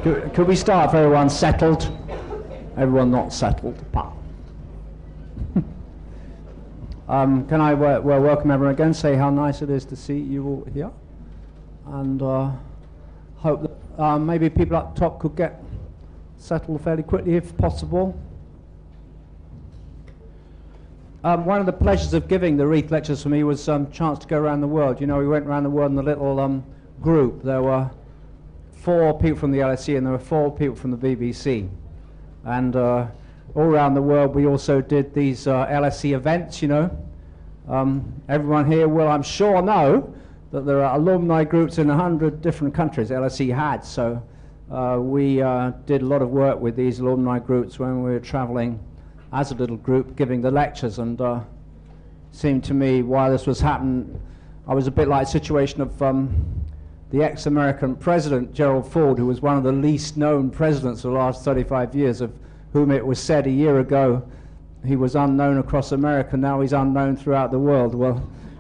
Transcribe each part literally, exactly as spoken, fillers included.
Could, could we start if everyone's settled? Everyone not settled. um, can I well, welcome everyone again, say how nice it is to see you all here, and uh, hope that uh, maybe people up top could get settled fairly quickly if possible. Um, one of the pleasures of giving the Reith lectures for me was a um, chance to go around the world. You know, we went around the world in a little um, group. There were four people from the L S E and there were four people from the B B C. And uh, all around the world we also did these uh, L S E events, you know. Um, everyone here will, I'm sure, know that there are alumni groups in a hundred different countries L S E had. So uh, we uh, did a lot of work with these alumni groups when we were traveling as a little group giving the lectures, and uh, seemed to me while this was happening, I was a bit like a situation of um, the ex-American president Gerald Ford, who was one of the least known presidents of the last thirty-five years, of whom it was said a year ago he was unknown across America, now he's unknown throughout the world. Well,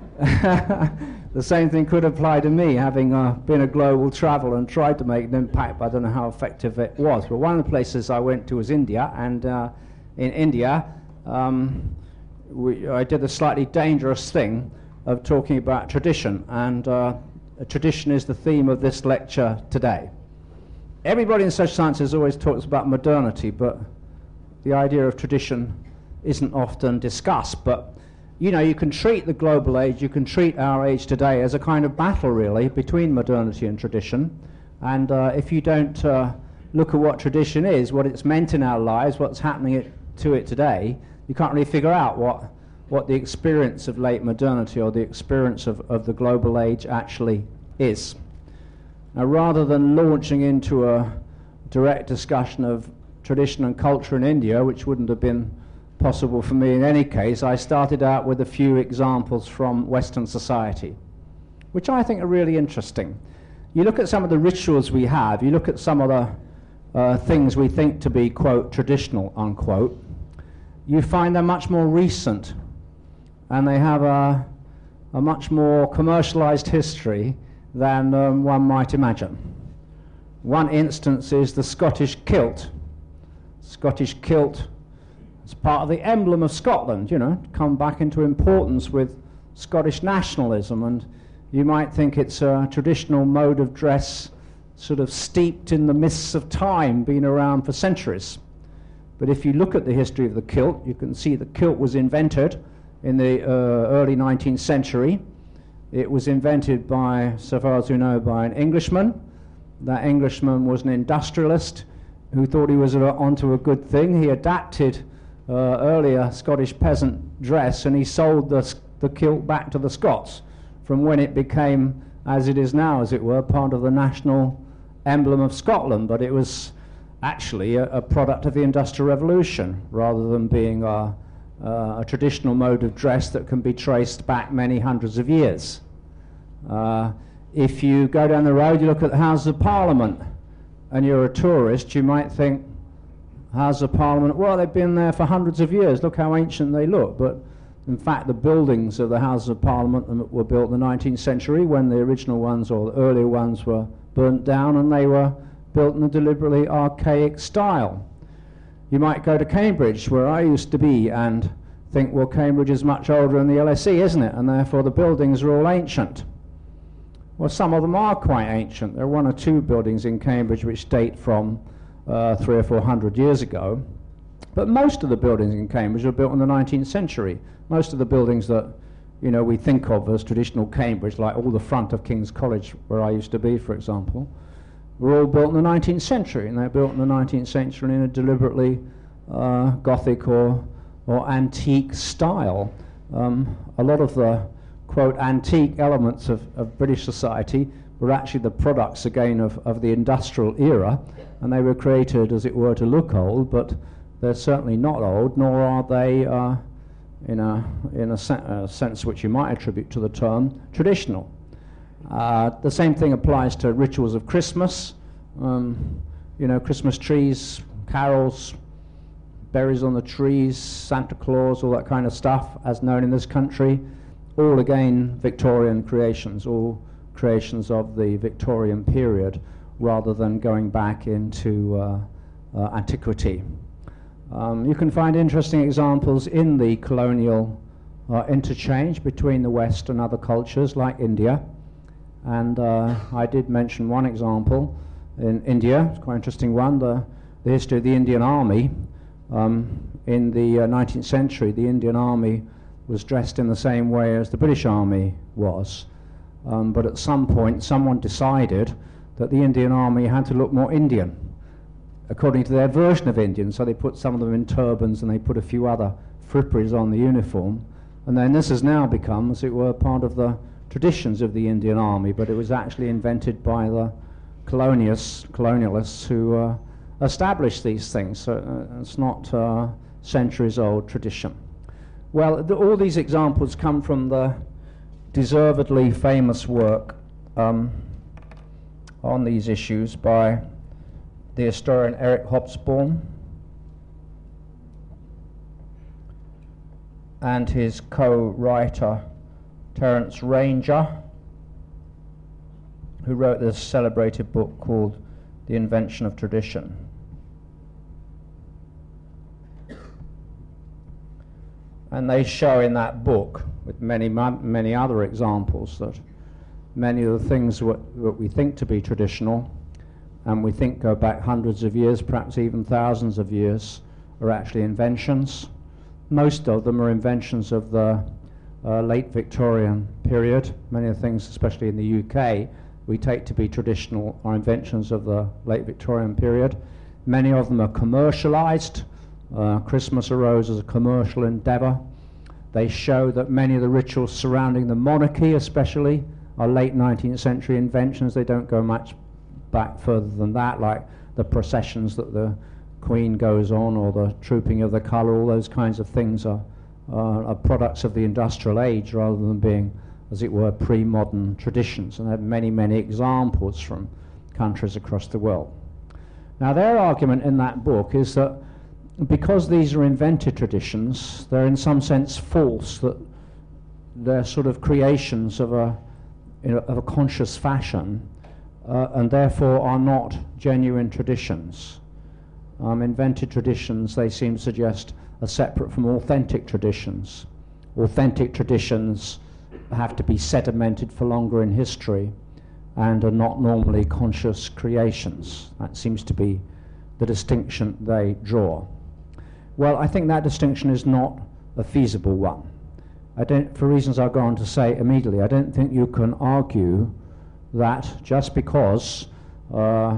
the same thing could apply to me, having uh, been a global traveler and tried to make an impact, but I don't know how effective it was. But one of the places I went to was India, and uh, in India, um, we, I did a slightly dangerous thing of talking about tradition, and uh, tradition is the theme of this lecture today. Everybody in social sciences always talks about modernity, but the idea of tradition isn't often discussed. But you know, you can treat the global age, you can treat our age today as a kind of battle, really, between modernity and tradition. And uh, if you don't uh, look at what tradition is, what it's meant in our lives, what's happening it, to it today, you can't really figure out what, what the experience of late modernity or the experience of, of the global age actually is. Now, rather than launching into a direct discussion of tradition and culture in India, which wouldn't have been possible for me in any case, I started out with a few examples from Western society, which I think are really interesting. You look at some of the rituals we have, you look at some of the uh, things we think to be, quote, traditional, unquote, you find they're much more recent, and they have a, a much more commercialized history than um, one might imagine. One instance is the Scottish kilt. Scottish kilt is part of the emblem of Scotland, you know, come back into importance with Scottish nationalism, and you might think it's a traditional mode of dress sort of steeped in the mists of time, been around for centuries. But if you look at the history of the kilt, you can see the kilt was invented in the uh, early nineteenth century. It was invented by, so far as we know, by an Englishman. That Englishman was an industrialist who thought he was onto a good thing. He adapted uh, earlier Scottish peasant dress, and he sold the, the kilt back to the Scots, from when it became, as it is now, as it were, part of the national emblem of Scotland. But it was actually a, a product of the Industrial Revolution, rather than being a, uh, a traditional mode of dress that can be traced back many hundreds of years. Uh, if you go down the road, you look at the Houses of Parliament, and you're a tourist, you might think, Houses of Parliament, well, they've been there for hundreds of years, look how ancient they look. But in fact, the buildings of the Houses of Parliament were built in the nineteenth century, when the original ones, or the earlier ones, were burnt down, and they were built in a deliberately archaic style. You might go to Cambridge, where I used to be, and think, well, Cambridge is much older than the L S E, isn't it? And therefore the buildings are all ancient. Well, some of them are quite ancient. There are one or two buildings in Cambridge which date from uh, three or four hundred years ago. But most of the buildings in Cambridge were built in the nineteenth century. Most of the buildings that, you know, we think of as traditional Cambridge, like all the front of King's College, where I used to be, for example, were all built in the nineteenth century, and they're built in the nineteenth century in a deliberately uh, Gothic or, or antique style. Um, a lot of the, quote, antique elements of, of British society were actually the products, again, of, of the industrial era, and they were created, as it were, to look old, but they're certainly not old, nor are they, uh, in, a, in a, sen a sense which you might attribute to the term, traditional. Uh, the same thing applies to rituals of Christmas. Um, you know, Christmas trees, carols, berries on the trees, Santa Claus, all that kind of stuff, as known in this country. All, again, Victorian creations, all creations of the Victorian period. rather than going back into uh, uh, antiquity. Um, you can find interesting examples in the colonial uh, interchange between the West and other cultures like India. And uh, I did mention one example in India. It's quite an interesting one, the, the history of the Indian Army. Um, in the uh, nineteenth century, the Indian Army was dressed in the same way as the British Army was. Um, but at some point, someone decided that the Indian Army had to look more Indian, according to their version of Indian. So they put some of them in turbans and they put a few other fripperies on the uniform. And then this has now become, as it were, part of the traditions of the Indian Army, but it was actually invented by the colonialists, colonialists who uh, established these things. So uh, it's not uh, centuries-old tradition. Well, the, all these examples come from the deservedly famous work um, on these issues by the historian Eric Hobsbawm and his co-writer Terence Ranger, who wrote this celebrated book called The Invention of Tradition. And they show in that book, with many, many other examples, that many of the things what, what we think to be traditional, and we think go back hundreds of years, perhaps even thousands of years, are actually inventions. Most of them are inventions of the uh, late Victorian period. Many of the things, especially in the U K, we take to be traditional are inventions of the late Victorian period. Many of them are commercialized. Uh, Christmas arose as a commercial endeavor. They show that many of the rituals surrounding the monarchy especially are late nineteenth century inventions. They don't go much back further than that, like the processions that the Queen goes on, or the trooping of the colour. All those kinds of things are, uh, are products of the industrial age rather than being, as it were, pre-modern traditions, and have many, many examples from countries across the world. Now, their argument in that book is that because these are invented traditions, they're in some sense false, that they're sort of creations of a, you know, of a conscious fashion, uh, and therefore are not genuine traditions. Um, invented traditions, they seem to suggest, are separate from authentic traditions. Authentic traditions have to be sedimented for longer in history and are not normally conscious creations. That seems to be the distinction they draw. Well, I think that distinction is not a feasible one. I don't, for reasons I'll go on to say immediately, I don't think you can argue that just because uh,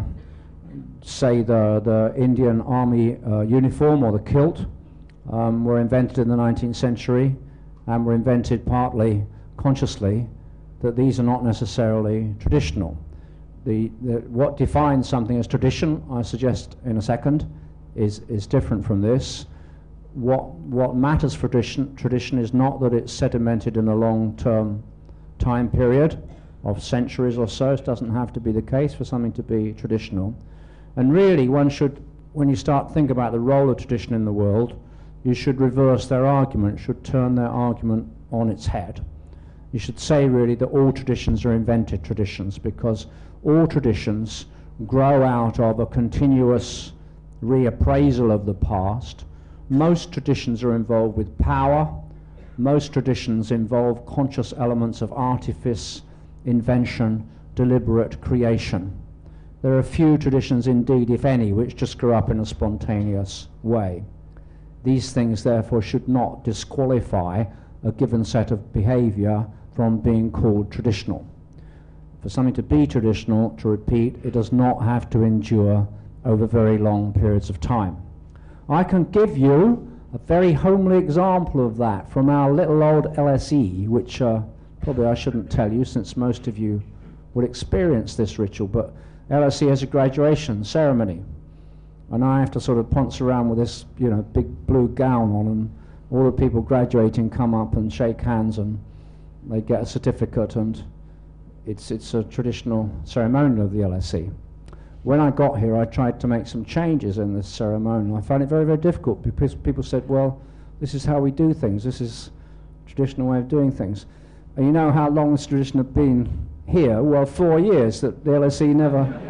say the, the Indian Army uh, uniform or the kilt um, were invented in the nineteenth century and were invented partly consciously, that these are not necessarily traditional. The, the, what defines something as tradition, I suggest in a second, is, is different from this. What, what matters for tradition, tradition is not that it's sedimented in a long-term time period of centuries or so. It doesn't have to be the case for something to be traditional. And really, one should, when you start thinking about the role of tradition in the world, you should reverse their argument, should turn their argument on its head. You should say, really, that all traditions are invented traditions, because all traditions grow out of a continuous reappraisal of the past. Most traditions are involved with power. Most traditions involve conscious elements of artifice, invention, deliberate creation. There are few traditions indeed, if any, which just grow up in a spontaneous way. These things, therefore, should not disqualify a given set of behavior from being called traditional. For something to be traditional, to repeat, it does not have to endure over very long periods of time. I can give you a very homely example of that from our little old L S E, which uh, probably I shouldn't tell you since most of you would experience this ritual, but L S E has a graduation ceremony, and I have to sort of ponce around with this, you know, big blue gown on, and all the people graduating come up and shake hands, and they get a certificate, and it's it's a traditional ceremonial of the L S E. When I got here, I tried to make some changes in this ceremony. I found it very, very difficult because people said, well, this is how we do things. This is a traditional way of doing things. And you know how long this tradition had been here? Well, four years that the L S E never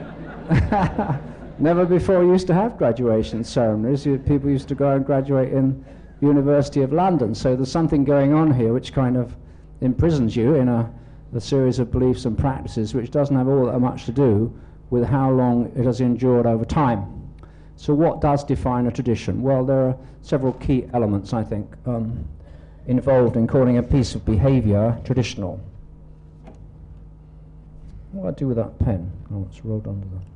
Never before used to have graduation ceremonies. You, people used to go and graduate in University of London. So there's something going on here which kind of imprisons you in a, a series of beliefs and practices which doesn't have all that much to do with how long it has endured over time. So what does define a tradition? Well, there are several key elements, I think, um, involved in calling a piece of behavior traditional. What do I do with that pen? Oh, it's rolled under the...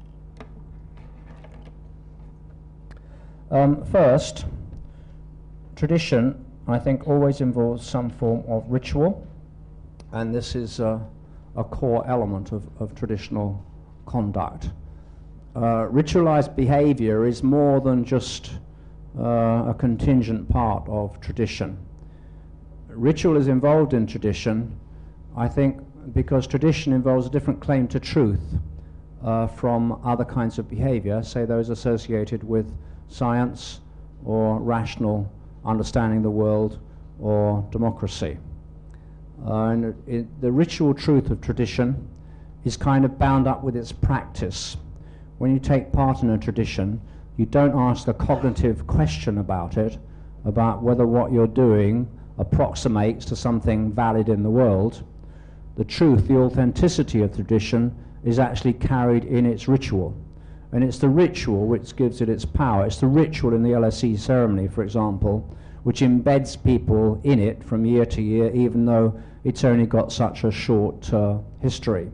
Um, first, tradition, I think, always involves some form of ritual, and this is uh, a core element of, of traditional conduct. Uh, ritualized behavior is more than just uh, a contingent part of tradition. Ritual is involved in tradition, I think, because tradition involves a different claim to truth uh, from other kinds of behavior, say those associated with science or rational understanding of the world or democracy. Uh, and it, it, the ritual truth of tradition is kind of bound up with its practice. When you take part in a tradition, you don't ask a cognitive question about it, about whether what you're doing approximates to something valid in the world. The truth, the authenticity of tradition is actually carried in its ritual. And it's the ritual which gives it its power. It's the ritual in the L S E ceremony, for example, which embeds people in it from year to year, even though it's only got such a short uh, history.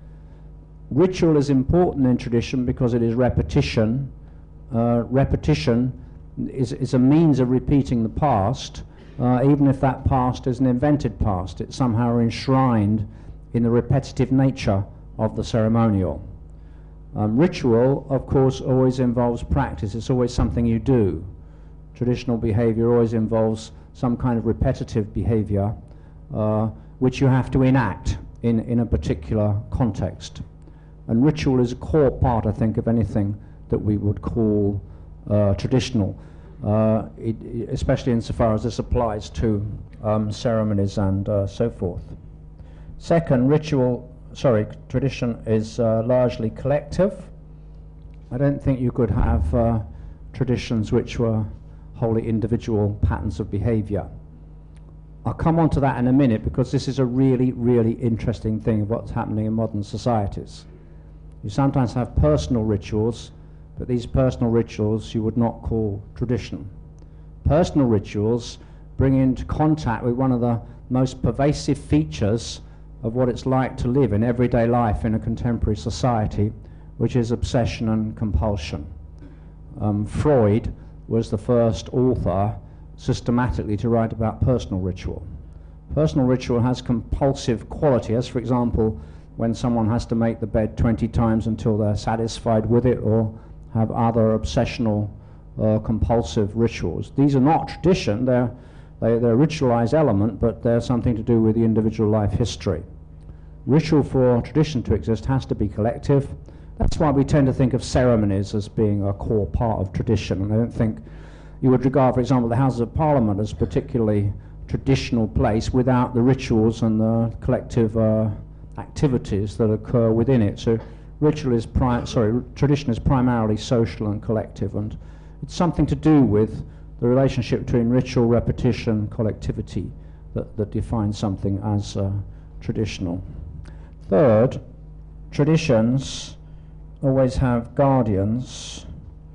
Ritual is important in tradition because it is repetition. Uh, repetition is, is a means of repeating the past, uh, even if that past is an invented past. It's somehow enshrined in the repetitive nature of the ceremonial. Um, ritual, of course, always involves practice. It's always something you do. Traditional behavior always involves some kind of repetitive behavior uh, which you have to enact in, in a particular context. And ritual is a core part, I think, of anything that we would call uh, traditional, uh, it, it, especially insofar as this applies to um, ceremonies and uh, so forth. Second, ritual Sorry, tradition is uh, largely collective. I don't think you could have uh, traditions which were wholly individual patterns of behavior. I'll come on to that in a minute because this is a really, really interesting thing of what's happening in modern societies. You sometimes have personal rituals, but these personal rituals you would not call tradition. Personal rituals bring into contact with one of the most pervasive features of what it's like to live in everyday life in a contemporary society, which is obsession and compulsion. Um, Freud was the first author systematically to write about personal ritual. Personal ritual has compulsive quality, as for example, when someone has to make the bed twenty times until they're satisfied with it, or have other obsessional uh, compulsive rituals. These are not tradition, they're, they, they're a ritualized element, but they're something to do with the individual life history. Ritual for tradition to exist has to be collective. That's why we tend to think of ceremonies as being a core part of tradition, and I don't think you would regard, for example, the Houses of Parliament as a particularly traditional place without the rituals and the collective uh, activities that occur within it. So ritual is pri- sorry, tradition is primarily social and collective, and it's something to do with the relationship between ritual, repetition, collectivity that, that defines something as uh, traditional. Third, traditions always have guardians,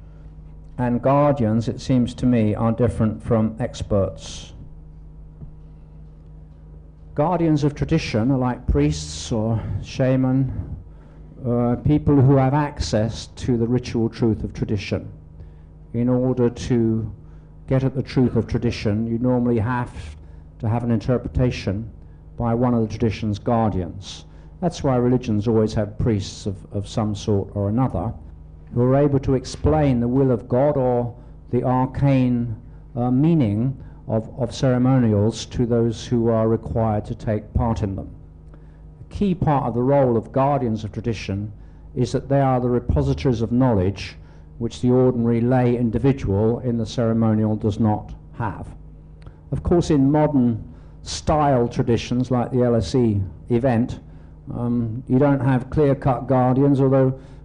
and guardians, it seems to me, are different from experts. Guardians of tradition are like priests or shaman, uh, people who have access to the ritual truth of tradition. In order to get at the truth of tradition, you normally have to have an interpretation by one of the tradition's guardians. That's why religions always have priests of, of some sort or another who are able to explain the will of God or the arcane uh, meaning of, of ceremonials to those who are required to take part in them. A key part of the role of guardians of tradition is that they are the repositories of knowledge which the ordinary lay individual in the ceremonial does not have. Of course, in modern style traditions like the L S E event, um, you don't have clear-cut guardians, although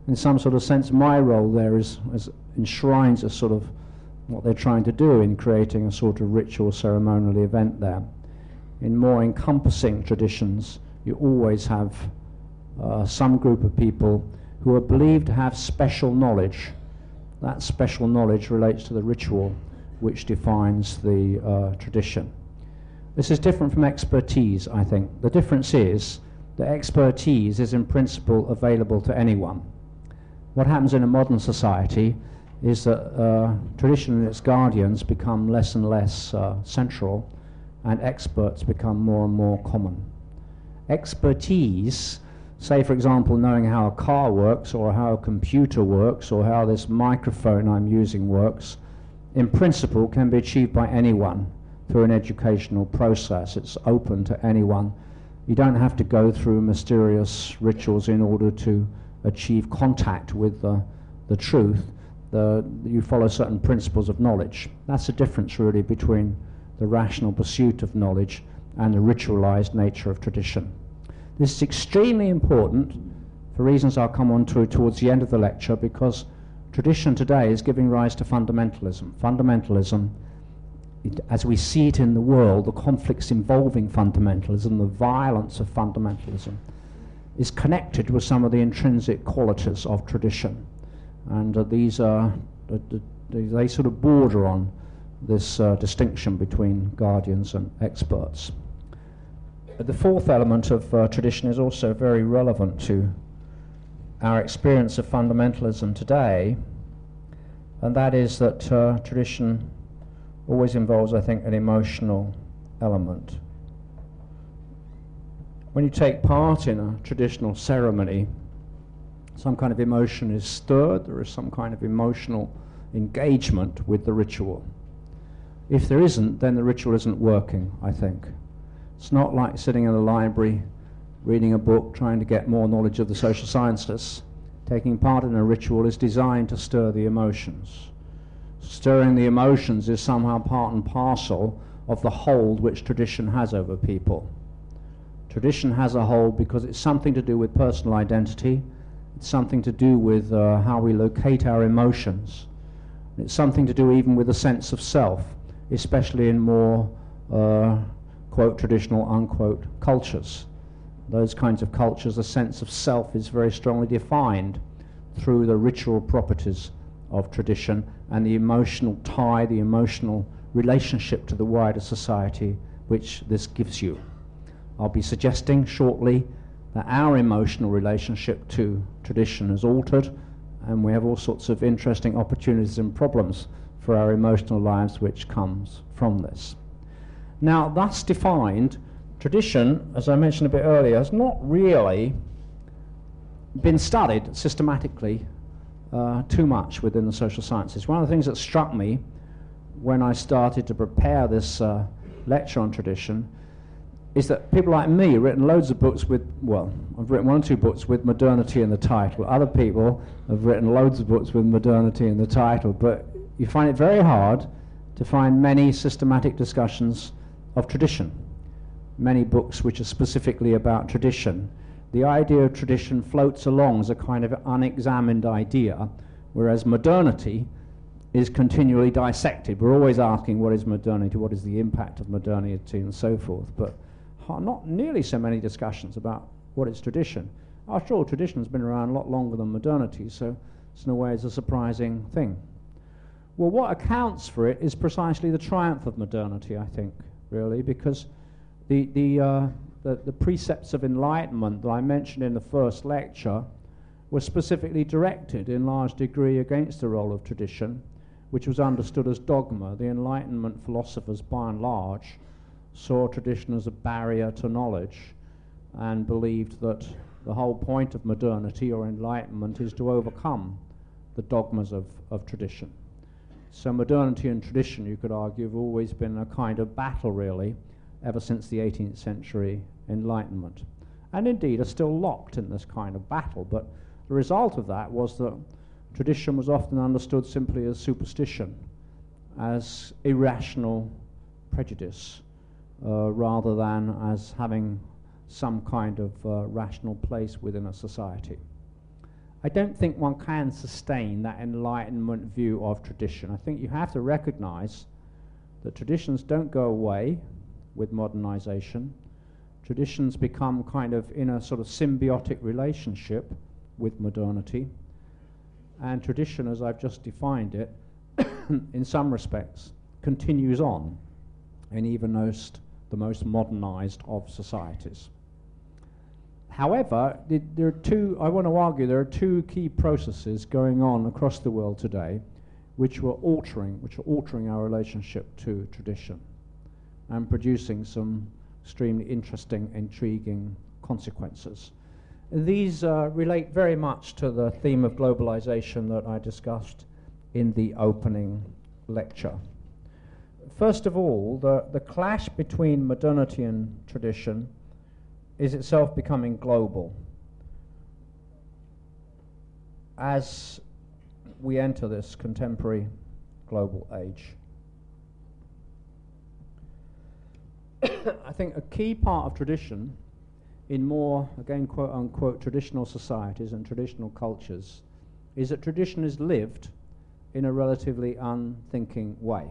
in some sort of sense, my role there is, is enshrines a sort of what they're trying to do in creating a sort of ritual ceremonial event there. In more encompassing traditions, you always have uh, some group of people who are believed to have special knowledge. That special knowledge relates to the ritual which defines the uh, tradition. This is different from expertise, I think. The difference is that expertise is in principle available to anyone. What happens in a modern society is that uh, tradition and its guardians become less and less uh, central, and experts become more and more common. Expertise, say for example knowing how a car works or how a computer works or how this microphone I'm using works, in principle can be achieved by anyone through an educational process. It's open to anyone. You don't have to go through mysterious rituals in order to achieve contact with the, the truth. The, you follow certain principles of knowledge. That's the difference really between the rational pursuit of knowledge and the ritualized nature of tradition. This is extremely important for reasons I'll come on to towards the end of the lecture, because tradition today is giving rise to fundamentalism. Fundamentalism, it, as we see it in the world, the conflicts involving fundamentalism, the violence of fundamentalism, is connected with some of the intrinsic qualities of tradition. And uh, these are, uh, they sort of border on this uh, distinction between guardians and experts. But the fourth element of uh, tradition is also very relevant to our experience of fundamentalism today, and that is that uh, tradition always involves, I think, an emotional element. When you take part in a traditional ceremony, some kind of emotion is stirred, there is some kind of emotional engagement with the ritual. If there isn't, then the ritual isn't working, I think. It's not like sitting in a library, reading a book, trying to get more knowledge of the social sciences. Taking part in a ritual is designed to stir the emotions. Stirring the emotions is somehow part and parcel of the hold which tradition has over people. Tradition has a hold because it's something to do with personal identity, it's something to do with uh, how we locate our emotions, it's something to do even with a sense of self, especially in more uh, quote traditional unquote cultures. Those kinds of cultures, the sense of self is very strongly defined through the ritual properties of tradition and the emotional tie, the emotional relationship to the wider society which this gives you. I'll be suggesting shortly that our emotional relationship to tradition is altered, and we have all sorts of interesting opportunities and problems for our emotional lives which comes from this. Now, thus defined, tradition, as I mentioned a bit earlier, has not really been studied systematically uh, too much within the social sciences. One of the things that struck me when I started to prepare this uh, lecture on tradition is that people like me have written loads of books with, well, I've written one or two books with modernity in the title. Other people have written loads of books with modernity in the title, but you find it very hard to find many systematic discussions of tradition, many books which are specifically about tradition. The idea of tradition floats along as a kind of unexamined idea, whereas modernity is continually dissected. We're always asking, what is modernity, what is the impact of modernity, and so forth, but not nearly so many discussions about what is tradition. After all, tradition has been around a lot longer than modernity, so it's in a way it's a surprising thing. Well, what accounts for it is precisely the triumph of modernity, I think, really, because the, the, uh, the, the precepts of enlightenment that I mentioned in the first lecture were specifically directed in large degree against the role of tradition, which was understood as dogma. The Enlightenment philosophers, by and large, saw tradition as a barrier to knowledge and believed that the whole point of modernity or enlightenment is to overcome the dogmas of, of tradition. So modernity and tradition, you could argue, have always been a kind of battle, really, ever since the eighteenth century Enlightenment. And indeed are still locked in this kind of battle, but the result of that was that tradition was often understood simply as superstition, as irrational prejudice, uh, rather than as having some kind of uh, rational place within a society. I don't think one can sustain that Enlightenment view of tradition. I think you have to recognize that traditions don't go away with modernization. Traditions become kind of in a sort of symbiotic relationship with modernity. And tradition, as I've just defined it, in some respects, continues on in even most, the most modernized of societies. However, th there are two, I want to argue, there are two key processes going on across the world today which were altering, which are altering our relationship to tradition and producing some extremely interesting, intriguing consequences. These uh, relate very much to the theme of globalization that I discussed in the opening lecture. First of all, the, the clash between modernity and tradition is itself becoming global as we enter this contemporary global age. I think a key part of tradition in more, again, quote unquote, traditional societies and traditional cultures is that tradition is lived in a relatively unthinking way.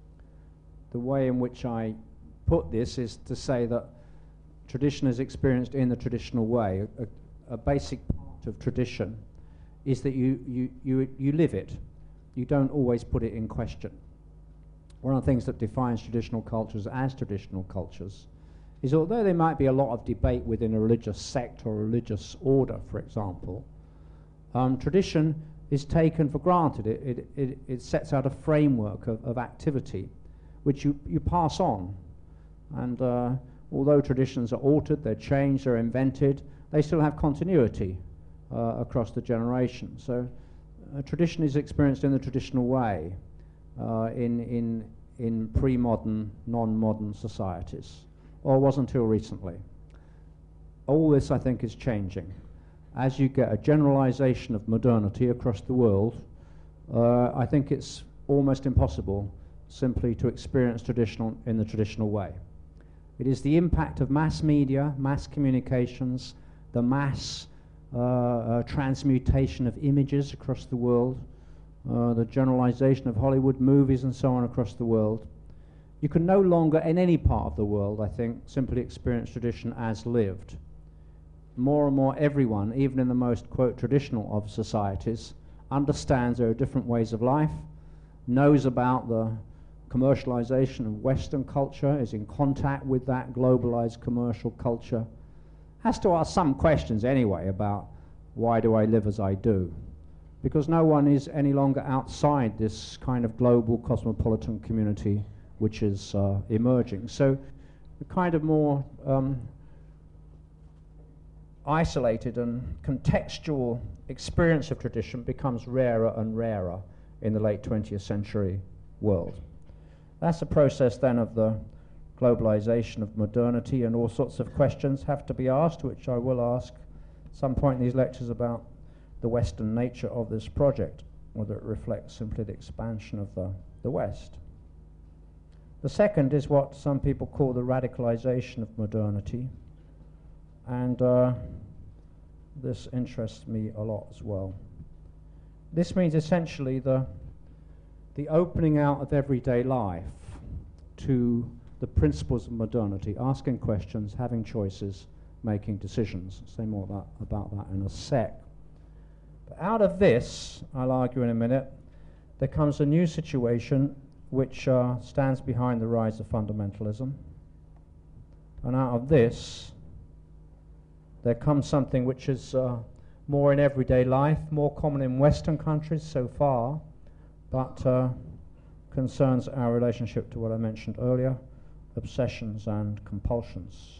The way in which I put this is to say that tradition is experienced in the traditional way. A, a basic part of tradition is that you, you, you, you live it. You don't always put it in question. One of the things that defines traditional cultures as traditional cultures is, although there might be a lot of debate within a religious sect or religious order, for example, um, tradition is taken for granted. It, it, it, it sets out a framework of, of activity which you, you pass on. And uh, although traditions are altered, they're changed, they're invented, they still have continuity uh, across the generations. So uh, tradition is experienced in the traditional way uh, in, in, in pre-modern, non-modern societies, or was until recently. All this, I think, is changing. As you get a generalization of modernity across the world, uh, I think it's almost impossible simply to experience traditional in the traditional way. It is the impact of mass media, mass communications, the mass uh, uh, transmutation of images across the world, uh, the generalization of Hollywood movies and so on across the world. You can no longer, in any part of the world, I think, simply experience tradition as lived. More and more everyone, even in the most, quote, traditional of societies, understands there are different ways of life, knows about the commercialization of Western culture, is in contact with that globalized commercial culture, has to ask some questions anyway about why do I live as I do? Because no one is any longer outside this kind of global cosmopolitan community which is uh, emerging. So the kind of more um, isolated and contextual experience of tradition becomes rarer and rarer in the late twentieth century world. That's a process then of the globalization of modernity, and all sorts of questions have to be asked, which I will ask at some point in these lectures about the Western nature of this project, whether it reflects simply the expansion of the, the West. The second is what some people call the radicalization of modernity, and uh, this interests me a lot as well. This means essentially the, the opening out of everyday life to the principles of modernity, asking questions, having choices, making decisions. I'll say more that, about that in a sec. But out of this, I'll argue in a minute, there comes a new situation which uh, stands behind the rise of fundamentalism. And out of this, there comes something which is uh, more in everyday life, more common in Western countries so far, but uh, concerns our relationship to what I mentioned earlier, obsessions and compulsions.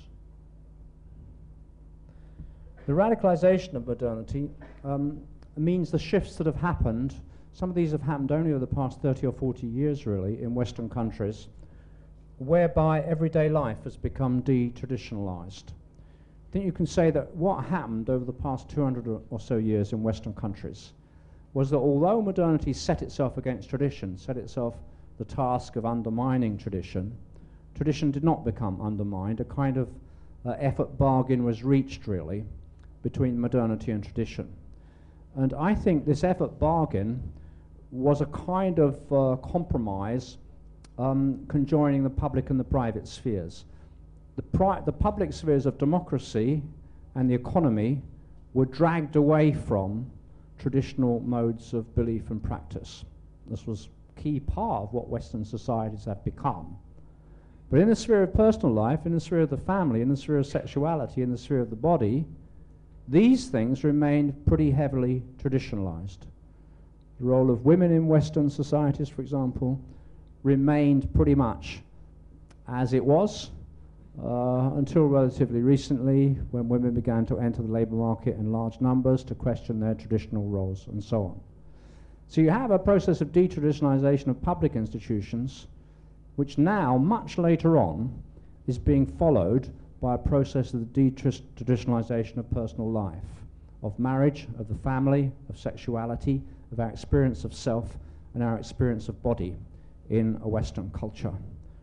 The radicalization of modernity um, means the shifts that have happened, some of these have happened only over the past thirty or forty years really in Western countries, whereby everyday life has become de-traditionalized. I think you can say that what happened over the past two hundred or, or so years in Western countries was that although modernity set itself against tradition, set itself the task of undermining tradition, tradition did not become undermined. A kind of uh, effort bargain was reached, really, between modernity and tradition. And I think this effort bargain was a kind of uh, compromise um, conjoining the public and the private spheres. The, pri the public spheres of democracy and the economy were dragged away from traditional modes of belief and practice. This was a key part of what Western societies have become. But in the sphere of personal life, in the sphere of the family, in the sphere of sexuality, in the sphere of the body, these things remained pretty heavily traditionalized. The role of women in Western societies, for example, remained pretty much as it was uh, until relatively recently, when women began to enter the labor market in large numbers to question their traditional roles and so on. So you have a process of detraditionalization of public institutions, which now, much later on, is being followed by a process of the detraditionalization of personal life, of marriage, of the family, of sexuality, of our experience of self and our experience of body in a Western culture.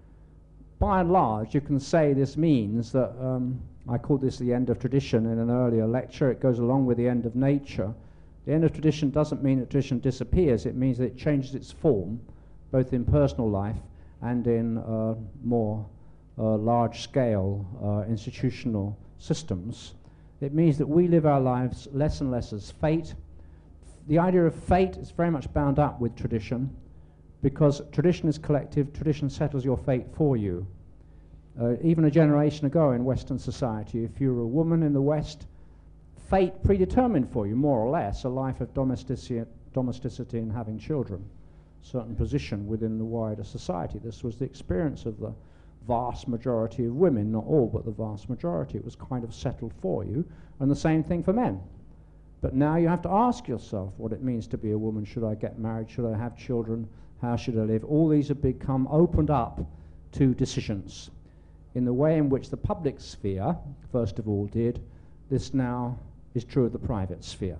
By and large, you can say this means that, um, I called this the end of tradition in an earlier lecture, it goes along with the end of nature. The end of tradition doesn't mean that tradition disappears, it means that it changes its form, both in personal life and in uh, more uh, large-scale uh, institutional systems. It means that we live our lives less and less as fate. The idea of fate is very much bound up with tradition, because tradition is collective, tradition settles your fate for you. Uh, even a generation ago in Western society, if you were a woman in the West, fate predetermined for you, more or less, a life of domesticity, domesticity and having children, certain position within the wider society. This was the experience of the vast majority of women, not all, but the vast majority. It was kind of settled for you, and the same thing for men. But now you have to ask yourself what it means to be a woman. Should I get married? Should I have children? How should I live? All these have become opened up to decisions. In the way in which the public sphere, first of all, did, this now is true of the private sphere.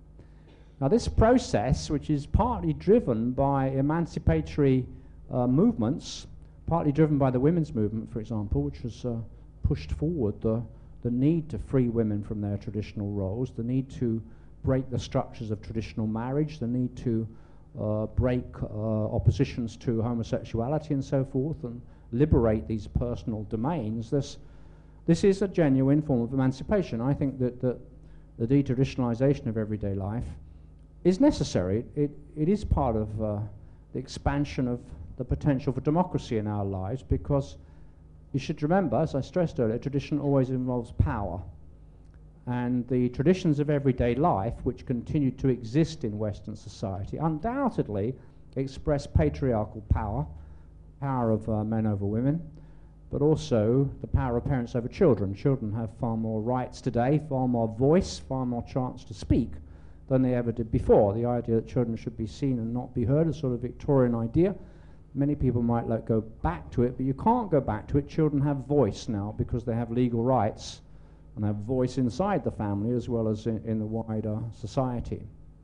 Now this process, which is partly driven by emancipatory uh, movements, partly driven by the women's movement, for example, which has uh, pushed forward the, the need to free women from their traditional roles, the need to break the structures of traditional marriage, the need to uh, break uh, oppositions to homosexuality and so forth, and liberate these personal domains. This, this is a genuine form of emancipation. I think that, that the detraditionalization of everyday life is necessary. It, it is part of uh, the expansion of the potential for democracy in our lives, because you should remember, as I stressed earlier, tradition always involves power. And the traditions of everyday life, which continue to exist in Western society, undoubtedly express patriarchal power, power of uh, men over women, but also the power of parents over children. Children have far more rights today, far more voice, far more chance to speak than they ever did before. The idea that children should be seen and not be heard is a sort of Victorian idea. Many people might like go back to it, but you can't go back to it. Children have voice now because they have legal rights and have voice inside the family as well as in, in the wider society.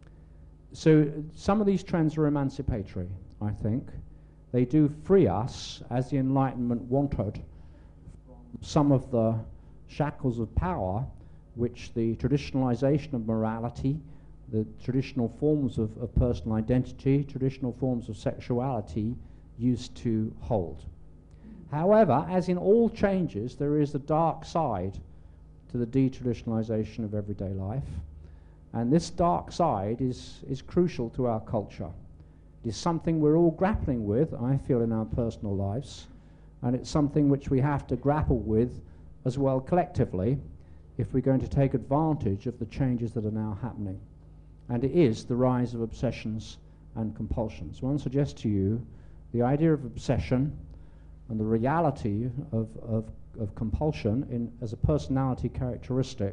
So some of these trends are emancipatory, I think. They do free us, as the Enlightenment wanted, from some of the shackles of power which the traditionalization of morality, the traditional forms of, of personal identity, traditional forms of sexuality used to hold. However, as in all changes, there is a dark side to the detraditionalization of everyday life, and this dark side is, is crucial to our culture. It is something we're all grappling with, I feel, in our personal lives, and it's something which we have to grapple with as well collectively if we're going to take advantage of the changes that are now happening. And it is the rise of obsessions and compulsions. One suggests to you the idea of obsession and the reality of, of, of compulsion in, as a personality characteristic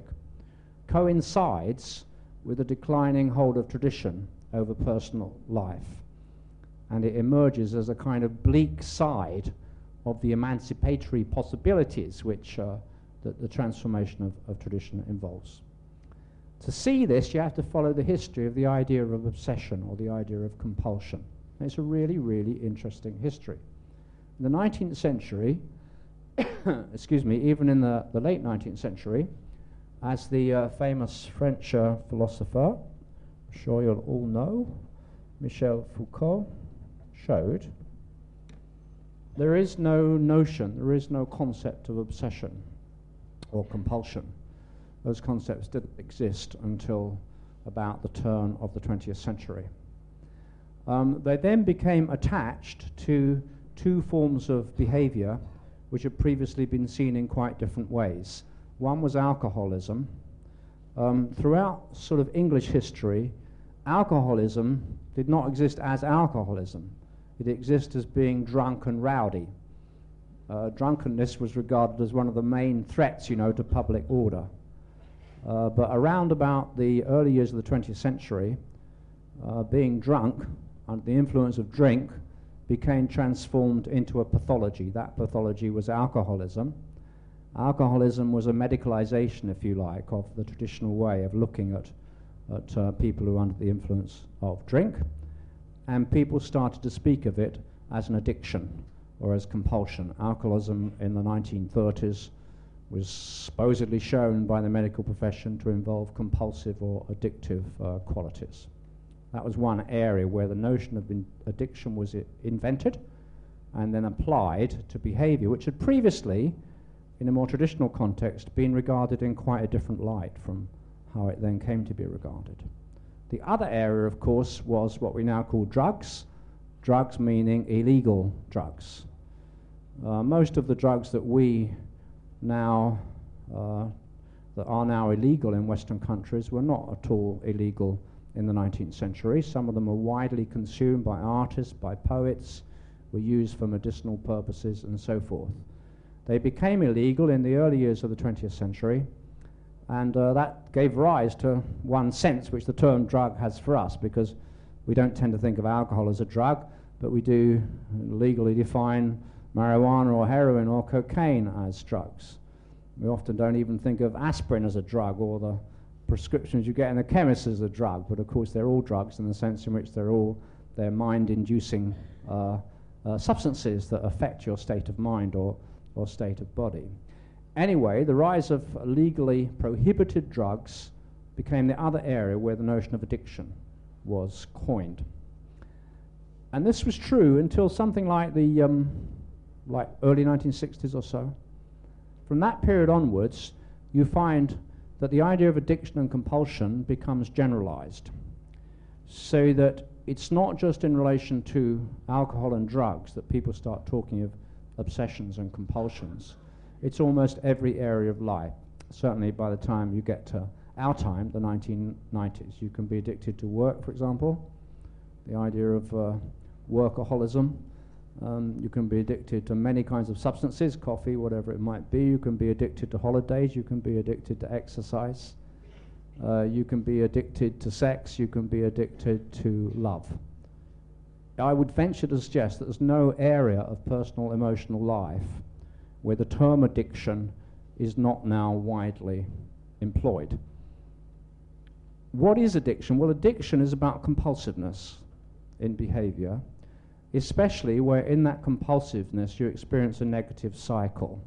coincides with a declining hold of tradition over personal life. And it emerges as a kind of bleak side of the emancipatory possibilities which uh, the, the transformation of, of tradition involves. To see this, you have to follow the history of the idea of obsession or the idea of compulsion. And it's a really, really interesting history. In the nineteenth century, excuse me, even in the, the late nineteenth century, as the uh, famous French uh, philosopher sure you'll all know, Michel Foucault showed, there is no notion, there is no concept of obsession or compulsion. Those concepts didn't exist until about the turn of the twentieth century. Um, they then became attached to two forms of behavior which had previously been seen in quite different ways. One was alcoholism. Um, throughout sort of English history, alcoholism did not exist as alcoholism. It exists as being drunk and rowdy. Uh, drunkenness was regarded as one of the main threats, you know, to public order. Uh, but around about the early years of the twentieth century, uh, being drunk under the influence of drink became transformed into a pathology. That pathology was alcoholism. Alcoholism was a medicalization, if you like, of the traditional way of looking at, at uh, people who are under the influence of drink. And people started to speak of it as an addiction or as compulsion. Alcoholism in the nineteen thirties was supposedly shown by the medical profession to involve compulsive or addictive uh, qualities. That was one area where the notion of in addiction was I invented and then applied to behavior, which had previously, in a more traditional context, been regarded in quite a different light from how it then came to be regarded. The other area, of course, was what we now call drugs. Drugs meaning illegal drugs. Uh, most of the drugs that we now, uh, that are now illegal in Western countries were not at all illegal in the nineteenth century. Some of them were widely consumed by artists, by poets, were used for medicinal purposes and so forth. They became illegal in the early years of the twentieth century, and uh, that gave rise to one sense which the term drug has for us, because we don't tend to think of alcohol as a drug, but we do legally define marijuana or heroin or cocaine as drugs. We often don't even think of aspirin as a drug, or the prescriptions you get in the chemist as a drug, but of course they're all drugs in the sense in which they're all they're mind-inducing uh, uh, substances that affect your state of mind or, or state of body. Anyway, the rise of legally prohibited drugs became the other area where the notion of addiction was coined. And this was true until something like the um, like early nineteen sixties or so. From that period onwards, you find that the idea of addiction and compulsion becomes generalized, so that it's not just in relation to alcohol and drugs that people start talking of obsessions and compulsions. It's almost every area of life. Certainly by the time you get to our time, the nineteen nineties, you can be addicted to work, for example, the idea of uh, workaholism. Um, you can be addicted to many kinds of substances, coffee, whatever it might be. You can be addicted to holidays. You can be addicted to exercise. Uh, you can be addicted to sex. You can be addicted to love. I would venture to suggest that there's no area of personal emotional life where the term addiction is not now widely employed. What is addiction? Well, addiction is about compulsiveness in behavior, especially where in that compulsiveness you experience a negative cycle.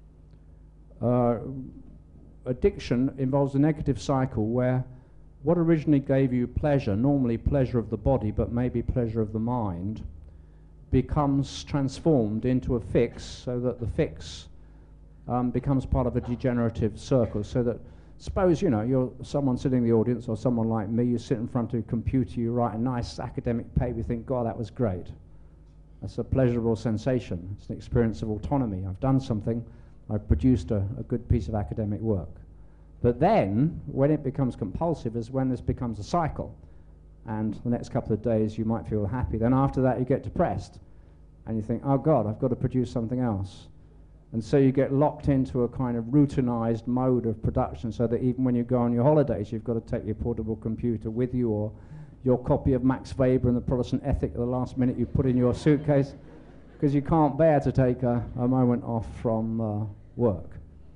Uh, addiction involves a negative cycle where what originally gave you pleasure, normally pleasure of the body, but maybe pleasure of the mind, becomes transformed into a fix, so that the fix um, becomes part of a degenerative circle, so that suppose, you know, you're someone sitting in the audience, or someone like me, you sit in front of a computer, you write a nice academic paper, you think, God, that was great. That's a pleasurable sensation. It's an experience of autonomy. I've done something. I've produced a, a good piece of academic work. But then, when it becomes compulsive, is when this becomes a cycle. And the next couple of days, you might feel happy. Then after that, you get depressed. And you think, oh, God, I've got to produce something else. And so you get locked into a kind of routinized mode of production, so that even when you go on your holidays, you've got to take your portable computer with you, or your copy of Max Weber and the Protestant Ethic at the last minute you put in your suitcase, because you can't bear to take a, a moment off from uh, work.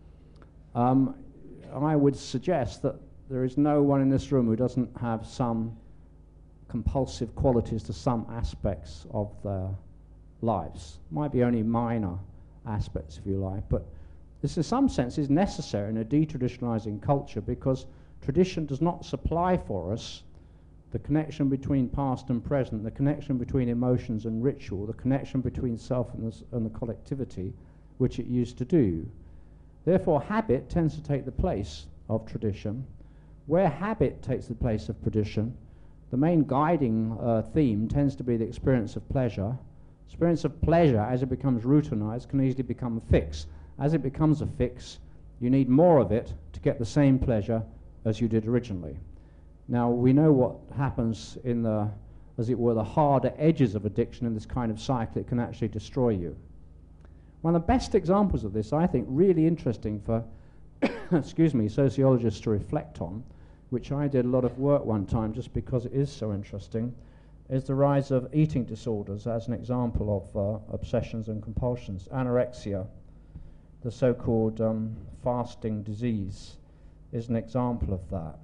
Um, I would suggest that there is no one in this room who doesn't have some compulsive qualities to some aspects of their lives. Might be only minor aspects, if you like, but this in some sense is necessary in a detraditionalizing culture, because tradition does not supply for us the connection between past and present, the connection between emotions and ritual, the connection between self and the, and the collectivity, which it used to do. Therefore, habit tends to take the place of tradition. Where habit takes the place of tradition, the main guiding uh, theme tends to be the experience of pleasure. Experience of pleasure, as it becomes routinized, can easily become a fix. As it becomes a fix, you need more of it to get the same pleasure as you did originally. Now, we know what happens in the, as it were, the harder edges of addiction in this kind of cycle. It can actually destroy you. One of the best examples of this, I think, really interesting for, excuse me, sociologists to reflect on, which I did a lot of work one time just because it is so interesting, is the rise of eating disorders as an example of uh, obsessions and compulsions. Anorexia, the so-called um, fasting disease, is an example of that.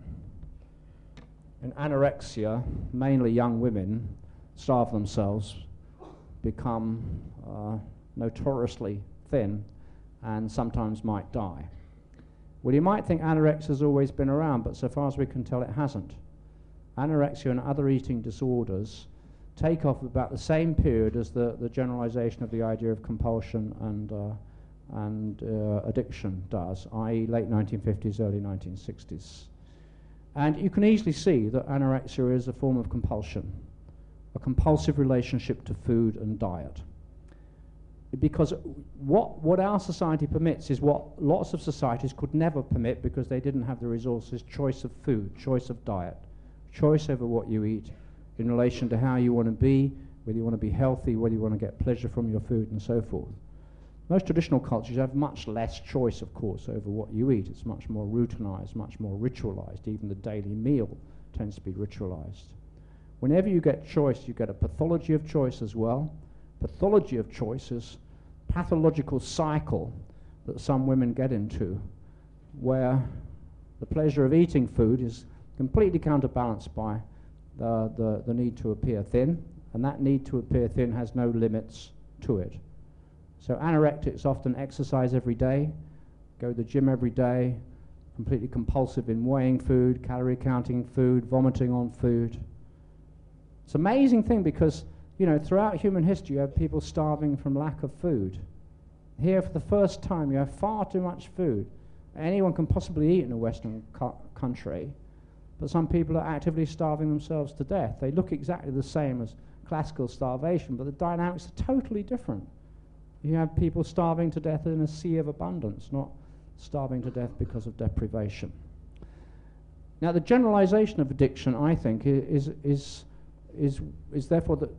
In anorexia, mainly young women starve themselves, become uh, notoriously thin, and sometimes might die. Well, you might think anorexia has always been around, but so far as we can tell, it hasn't. Anorexia and other eating disorders take off about the same period as the, the generalization of the idea of compulsion and, uh, and uh, addiction does, that is late nineteen fifties, early nineteen sixties. And you can easily see that anorexia is a form of compulsion, a compulsive relationship to food and diet. Because what, what our society permits is what lots of societies could never permit because they didn't have the resources: choice of food, choice of diet, choice over what you eat in relation to how you want to be, whether you want to be healthy, whether you want to get pleasure from your food, and so forth. Most traditional cultures have much less choice, of course, over what you eat. It's much more routinized, much more ritualized. Even the daily meal tends to be ritualized. Whenever you get choice, you get a pathology of choice as well. Pathology of choice is pathological cycle that some women get into, where the pleasure of eating food is completely counterbalanced by the, the, the need to appear thin, and that need to appear thin has no limits to it. So anorectics often exercise every day, go to the gym every day, completely compulsive in weighing food, calorie counting food, vomiting on food. It's an amazing thing because, you know, throughout human history you have people starving from lack of food. Here, for the first time, you have far too much food anyone can possibly eat in a Western co country, but some people are actively starving themselves to death. They look exactly the same as classical starvation, but the dynamics are totally different. You have people starving to death in a sea of abundance, not starving to death because of deprivation. Now, the generalization of addiction, I think, is is is is therefore that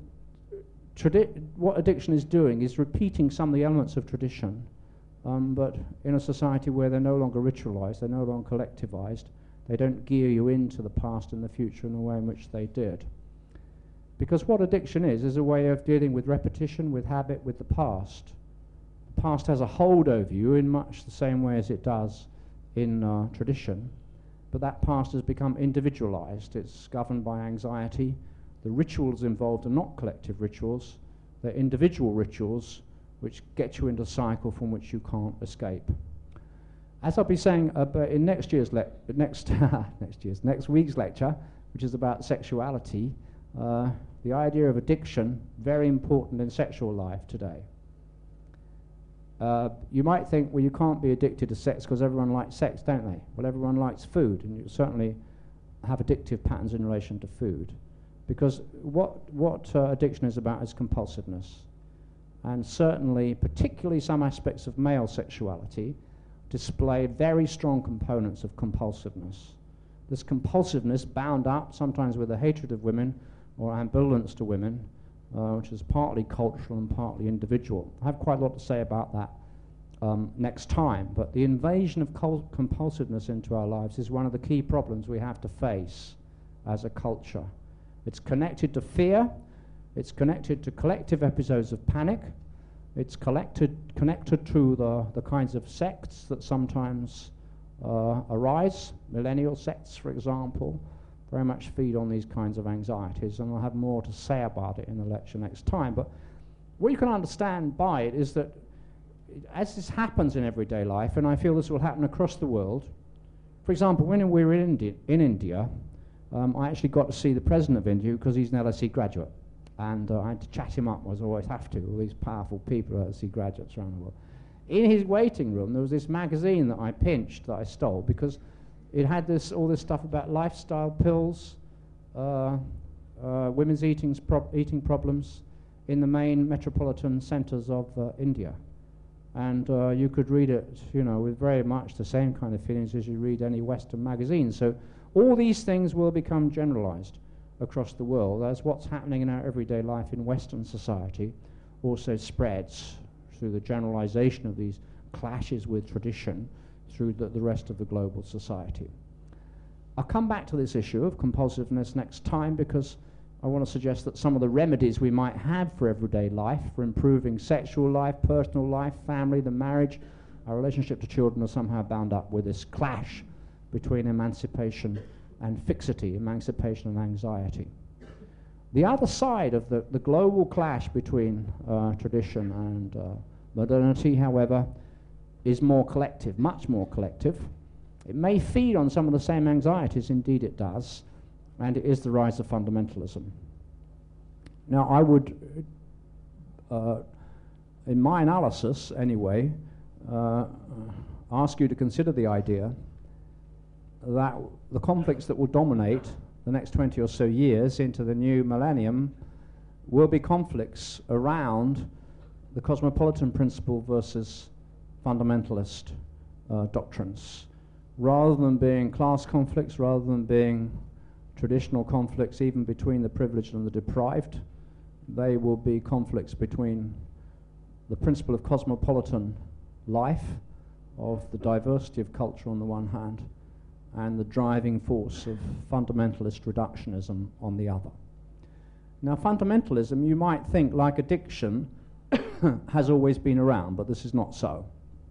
what addiction is doing is repeating some of the elements of tradition, um, but in a society where they're no longer ritualized, they're no longer collectivized, they don't gear you into the past and the future in the way in which they did. Because what addiction is, is a way of dealing with repetition, with habit, with the past. The past has a hold over you in much the same way as it does in uh, tradition, but that past has become individualized. It's governed by anxiety. The rituals involved are not collective rituals, they're individual rituals which get you into a cycle from which you can't escape. As I'll be saying uh, in next year's le next next year's next week's lecture, which is about sexuality, uh, the idea of addiction, very important in sexual life today. Uh, you might think, well, you can't be addicted to sex because everyone likes sex, don't they? Well, everyone likes food, and you certainly have addictive patterns in relation to food. Because what, what uh, addiction is about is compulsiveness. And certainly, particularly some aspects of male sexuality, display very strong components of compulsiveness. This compulsiveness bound up sometimes with a hatred of women or ambivalence to women, uh, which is partly cultural and partly individual. I have quite a lot to say about that um, next time, but the invasion of compulsiveness into our lives is one of the key problems we have to face as a culture. It's connected to fear, it's connected to collective episodes of panic, it's collected, connected to the, the kinds of sects that sometimes uh, arise. Millennial sects, for example, very much feed on these kinds of anxieties, and I'll have more to say about it in the lecture next time. But what you can understand by it is that as this happens in everyday life, and I feel this will happen across the world, for example, when we were in India, in India Um, I actually got to see the president of India because he's an L S E graduate. And uh, I had to chat him up, as I always have to, all these powerful people are L S E graduates around the world. In his waiting room, there was this magazine that I pinched, that I stole, because it had this all this stuff about lifestyle pills, uh, uh, women's eating, prob eating problems in the main metropolitan centres of uh, India. And uh, you could read it, you know, with very much the same kind of feelings as you read any Western magazine. So all these things will become generalized across the world, as what's happening in our everyday life in Western society also spreads through the generalization of these clashes with tradition through the, the rest of the global society. I'll come back to this issue of compulsiveness next time, because I want to suggest that some of the remedies we might have for everyday life, for improving sexual life, personal life, family, the marriage, our relationship to children, are somehow bound up with this clash between emancipation and fixity, emancipation and anxiety. The other side of the, the global clash between uh, tradition and uh, modernity, however, is more collective, much more collective. It may feed on some of the same anxieties, indeed it does, and it is the rise of fundamentalism. Now, I would, uh, in my analysis anyway, uh, ask you to consider the idea that the conflicts that will dominate the next twenty or so years into the new millennium will be conflicts around the cosmopolitan principle versus fundamentalist uh, doctrines. Rather than being class conflicts, rather than being traditional conflicts even between the privileged and the deprived, they will be conflicts between the principle of cosmopolitan life, of the diversity of culture on the one hand, and the driving force of fundamentalist reductionism on the other. Now, fundamentalism, you might think, like addiction, has always been around, but this is not so.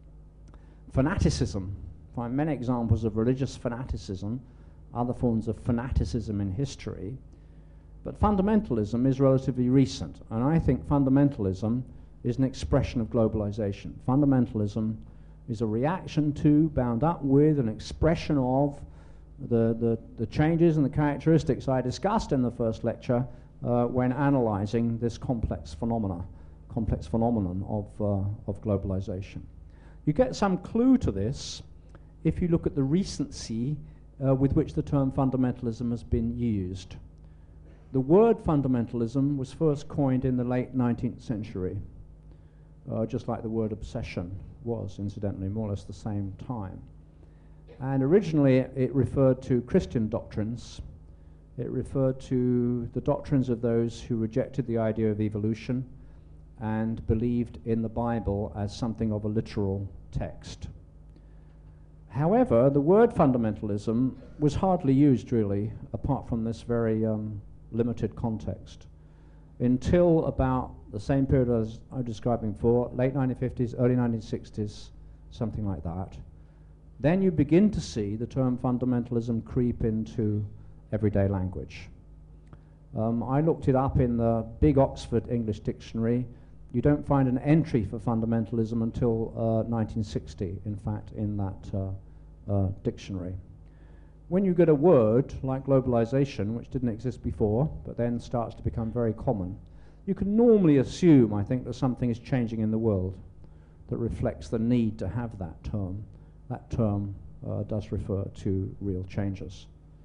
Fanaticism, find many examples of religious fanaticism, other forms of fanaticism in history, but fundamentalism is relatively recent, and I think fundamentalism is an expression of globalization. Fundamentalism is a reaction to, bound up with, an expression of the, the, the changes and the characteristics I discussed in the first lecture uh, when analyzing this complex phenomena, complex phenomenon of, uh, of globalization. You get some clue to this if you look at the recency uh, with which the term fundamentalism has been used. The word fundamentalism was first coined in the late nineteenth century, uh, just like the word obsession was, incidentally, more or less the same time. And originally it, it referred to Christian doctrines. It referred to the doctrines of those who rejected the idea of evolution and believed in the Bible as something of a literal text. However, the word fundamentalism was hardly used, really, apart from this very um, limited context, until about the same period as I was describing before, late nineteen fifties, early nineteen sixties, something like that. Then you begin to see the term fundamentalism creep into everyday language. Um, I looked it up in the big Oxford English Dictionary. You don't find an entry for fundamentalism until uh, nineteen sixty, in fact, in that uh, uh, dictionary. When you get a word like globalization, which didn't exist before, but then starts to become very common, you can normally assume, I think, that something is changing in the world that reflects the need to have that term. That term uh, does refer to real changes.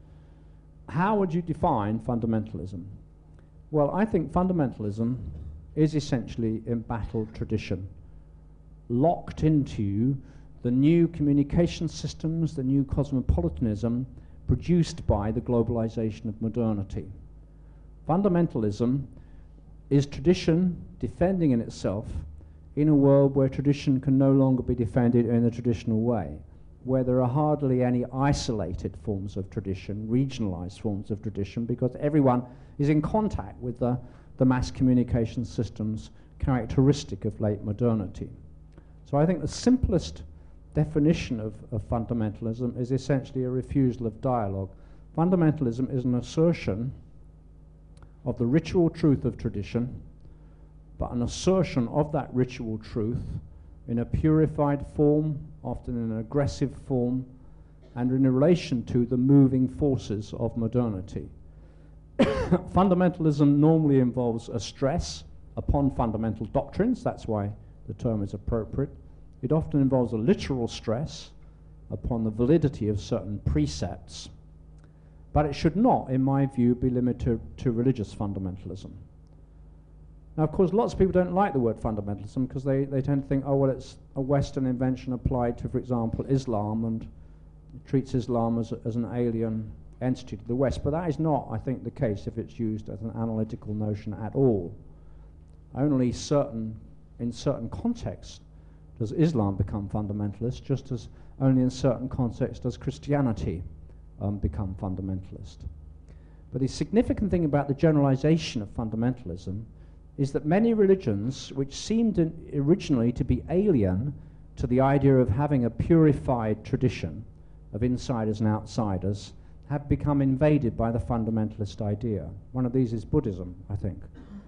How would you define fundamentalism? Well, I think fundamentalism is essentially embattled tradition, locked into the new communication systems, the new cosmopolitanism produced by the globalization of modernity. Fundamentalism is tradition defending in itself in a world where tradition can no longer be defended in a traditional way, where there are hardly any isolated forms of tradition, regionalized forms of tradition, because everyone is in contact with the, the mass communication systems characteristic of late modernity. So I think the simplest definition of, of fundamentalism is essentially a refusal of dialogue. Fundamentalism is an assertion of the ritual truth of tradition, but an assertion of that ritual truth in a purified form, often in an aggressive form, and in relation to the moving forces of modernity. Fundamentalism normally involves a stress upon fundamental doctrines. That's why the term is appropriate. It often involves a literal stress upon the validity of certain precepts. But it should not, in my view, be limited to religious fundamentalism. Now, of course, lots of people don't like the word fundamentalism because they, they tend to think, oh, well, it's a Western invention applied to, for example, Islam, and it treats Islam as, a, as an alien entity to the West. But that is not, I think, the case if it's used as an analytical notion at all. Only certain, in certain contexts does Islam become fundamentalist, just as only in certain contexts does Christianity um, become fundamentalist. But the significant thing about the generalization of fundamentalism is that many religions, which seemed in originally to be alien to the idea of having a purified tradition of insiders and outsiders, have become invaded by the fundamentalist idea. One of these is Buddhism, I think.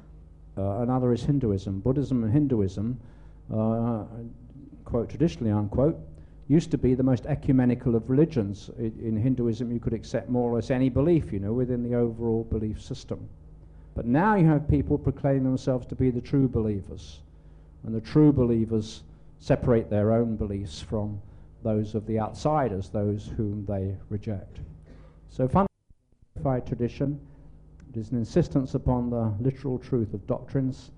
Uh, another is Hinduism. Buddhism and Hinduism, uh, quote, traditionally, unquote, used to be the most ecumenical of religions. I, in Hinduism, you could accept more or less any belief, you know, within the overall belief system. But now you have people proclaiming themselves to be the true believers, and the true believers separate their own beliefs from those of the outsiders, those whom they reject. So fundamental tradition, it is an insistence upon the literal truth of doctrines.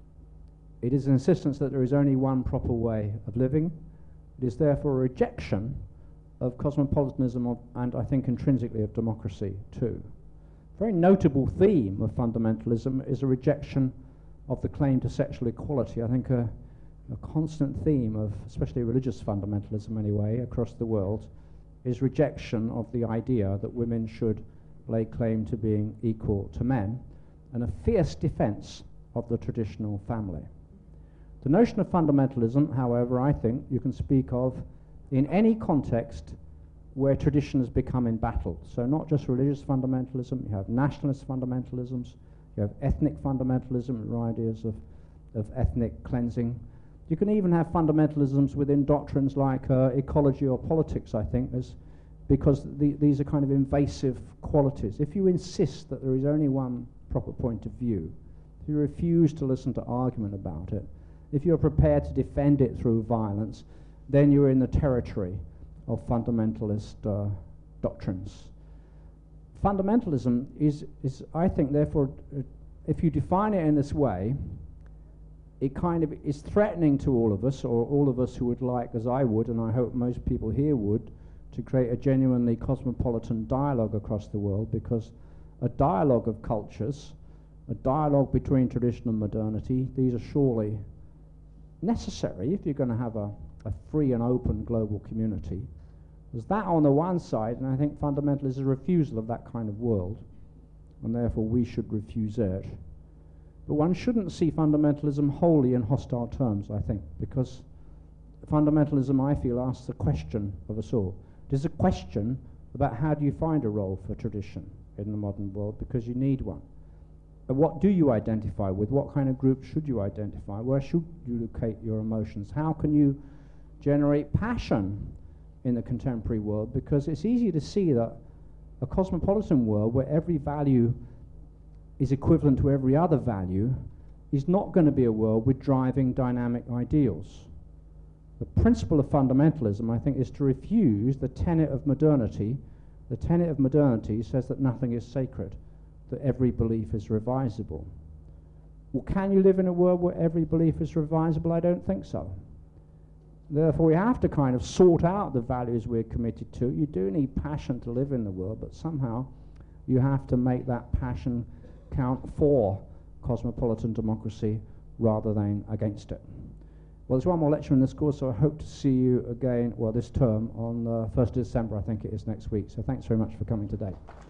It is an insistence that there is only one proper way of living. It is therefore a rejection of cosmopolitanism of, and I think intrinsically of democracy too. A very notable theme of fundamentalism is a rejection of the claim to sexual equality. I think a, a constant theme of, especially religious fundamentalism anyway, across the world, is rejection of the idea that women should lay claim to being equal to men, and a fierce defense of the traditional family. The notion of fundamentalism, however, I think you can speak of in any context where tradition has become embattled. So not just religious fundamentalism, you have nationalist fundamentalisms, you have ethnic fundamentalism, or ideas of, of ethnic cleansing. You can even have fundamentalisms within doctrines like uh, ecology or politics, I think, as because the, these are kind of invasive qualities. If you insist that there is only one proper point of view, if you refuse to listen to argument about it, if you're prepared to defend it through violence, then you're in the territory of fundamentalist uh, doctrines. Fundamentalism is, is, I think, therefore, uh, if you define it in this way, it kind of is threatening to all of us, or all of us who would like, as I would, and I hope most people here would, to create a genuinely cosmopolitan dialogue across the world, because a dialogue of cultures, a dialogue between tradition and modernity, these are surely necessary if you're going to have a, a free and open global community. There's that on the one side, and I think fundamentalism is a refusal of that kind of world, and therefore we should refuse it. But one shouldn't see fundamentalism wholly in hostile terms, I think, because fundamentalism, I feel, asks a question of us all. It is a question about how do you find a role for tradition in the modern world, because you need one. And what do you identify with? What kind of group should you identify? Where should you locate your emotions? How can you generate passion in the contemporary world? Because it's easy to see that a cosmopolitan world where every value is equivalent to every other value is not going to be a world with driving dynamic ideals. The principle of fundamentalism, I think, is to refuse the tenet of modernity. The tenet of modernity says that nothing is sacred, that every belief is revisable. Well, can you live in a world where every belief is revisable? I don't think so. Therefore, we have to kind of sort out the values we're committed to. You do need passion to live in the world, but somehow you have to make that passion count for cosmopolitan democracy rather than against it. Well, there's one more lecture in this course, so I hope to see you again, well, this term, on the first of December, I think it is next week. So thanks very much for coming today.